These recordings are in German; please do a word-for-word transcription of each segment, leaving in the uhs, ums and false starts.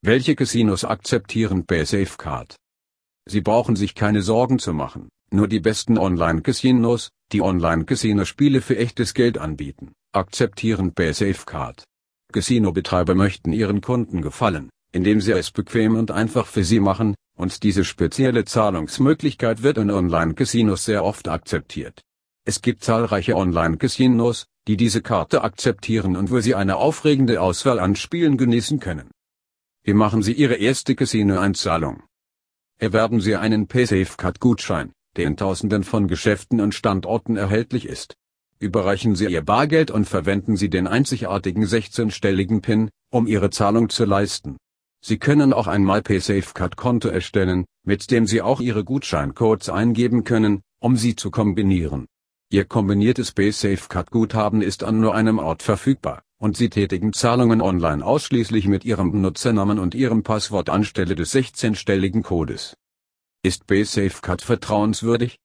Welche Casinos akzeptieren PaySafeCard? Sie brauchen sich keine Sorgen zu machen, nur die besten Online-Casinos, die Online-Casino-Spiele für echtes Geld anbieten, akzeptieren PaySafeCard. Casinobetreiber möchten ihren Kunden gefallen, indem sie es bequem und einfach für sie machen, und diese spezielle Zahlungsmöglichkeit wird in Online-Casinos sehr oft akzeptiert. Es gibt zahlreiche Online-Casinos, die diese Karte akzeptieren und wo Sie eine aufregende Auswahl an Spielen genießen können. Wie machen Sie Ihre erste Casino-Einzahlung? Erwerben Sie einen PaySafeCard-Gutschein, der in Tausenden von Geschäften und Standorten erhältlich ist. Überreichen Sie Ihr Bargeld und verwenden Sie den einzigartigen sechzehnstelligen PIN, um Ihre Zahlung zu leisten. Sie können auch ein MyPaySafeCard-Konto erstellen, mit dem Sie auch Ihre Gutscheincodes eingeben können, um sie zu kombinieren. Ihr kombiniertes PaySafeCard-Guthaben ist an nur einem Ort verfügbar, und Sie tätigen Zahlungen online ausschließlich mit Ihrem Benutzernamen und Ihrem Passwort anstelle des sechzehnstelligen Codes. Ist PaySafeCard vertrauenswürdig?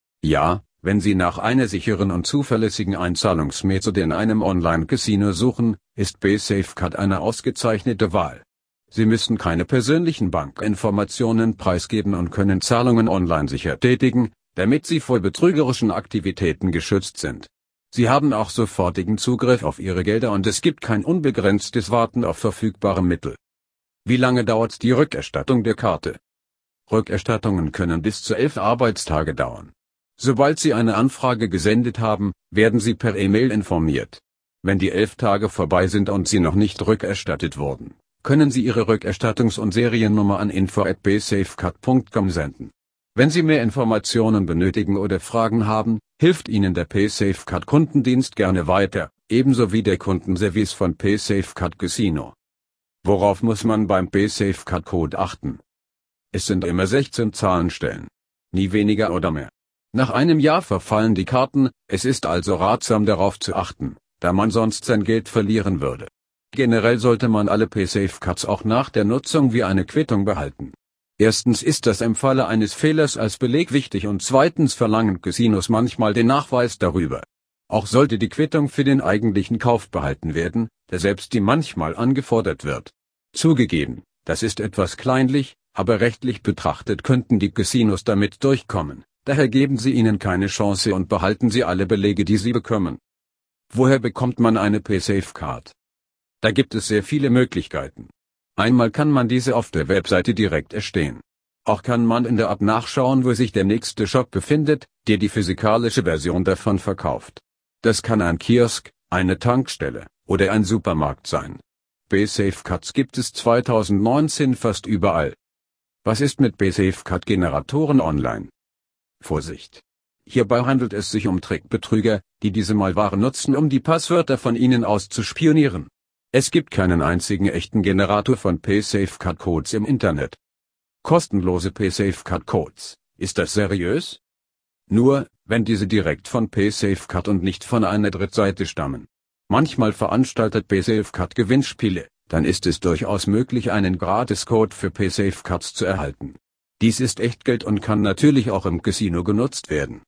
Ja, wenn Sie nach einer sicheren und zuverlässigen Einzahlungsmethode in einem Online-Casino suchen, ist PaySafeCard eine ausgezeichnete Wahl. Sie müssen keine persönlichen Bankinformationen preisgeben und können Zahlungen online sicher tätigen, damit Sie vor betrügerischen Aktivitäten geschützt sind. Sie haben auch sofortigen Zugriff auf Ihre Gelder und es gibt kein unbegrenztes Warten auf verfügbare Mittel. Wie lange dauert die Rückerstattung der Karte? Rückerstattungen können bis zu elf Arbeitstage dauern. Sobald Sie eine Anfrage gesendet haben, werden Sie per E-Mail informiert. Wenn die elf Tage vorbei sind und Sie noch nicht rückerstattet wurden, können Sie Ihre Rückerstattungs- und Seriennummer an info at paysafecard punkt com senden. Wenn Sie mehr Informationen benötigen oder Fragen haben, hilft Ihnen der PaySafeCard Kundendienst gerne weiter, ebenso wie der Kundenservice von PaySafeCard Casino. Worauf muss man beim PaySafeCard Code achten? Es sind immer sechzehn Zahlenstellen. Nie weniger oder mehr. Nach einem Jahr verfallen die Karten, es ist also ratsam darauf zu achten, da man sonst sein Geld verlieren würde. Generell sollte man alle PaySafeCards auch nach der Nutzung wie eine Quittung behalten. Erstens ist das im Falle eines Fehlers als Beleg wichtig und zweitens verlangen Casinos manchmal den Nachweis darüber. Auch sollte die Quittung für den eigentlichen Kauf behalten werden, der selbst die manchmal angefordert wird. Zugegeben, das ist etwas kleinlich, aber rechtlich betrachtet könnten die Casinos damit durchkommen, daher geben Sie ihnen keine Chance und behalten Sie alle Belege, die Sie bekommen. Woher bekommt man eine PaySafeCard? Da gibt es sehr viele Möglichkeiten. Einmal kann man diese auf der Webseite direkt erstellen. Auch kann man in der App nachschauen, wo sich der nächste Shop befindet, der die physikalische Version davon verkauft. Das kann ein Kiosk, eine Tankstelle oder ein Supermarkt sein. PaySafeCards gibt es zweitausendneunzehn fast überall. Was ist mit PaySafeCard-Generatoren online? Vorsicht! Hierbei handelt es sich um Trickbetrüger, die diese Malware nutzen, um die Passwörter von Ihnen auszuspionieren. Es gibt keinen einzigen echten Generator von PaySafeCard-Codes im Internet. Kostenlose PaySafeCard-Codes, ist das seriös? Nur, wenn diese direkt von PaySafeCard und nicht von einer Drittseite stammen. Manchmal veranstaltet PaySafeCard Gewinnspiele, dann ist es durchaus möglich, einen Gratiscode für PaySafeCards zu erhalten. Dies ist Echtgeld und kann natürlich auch im Casino genutzt werden.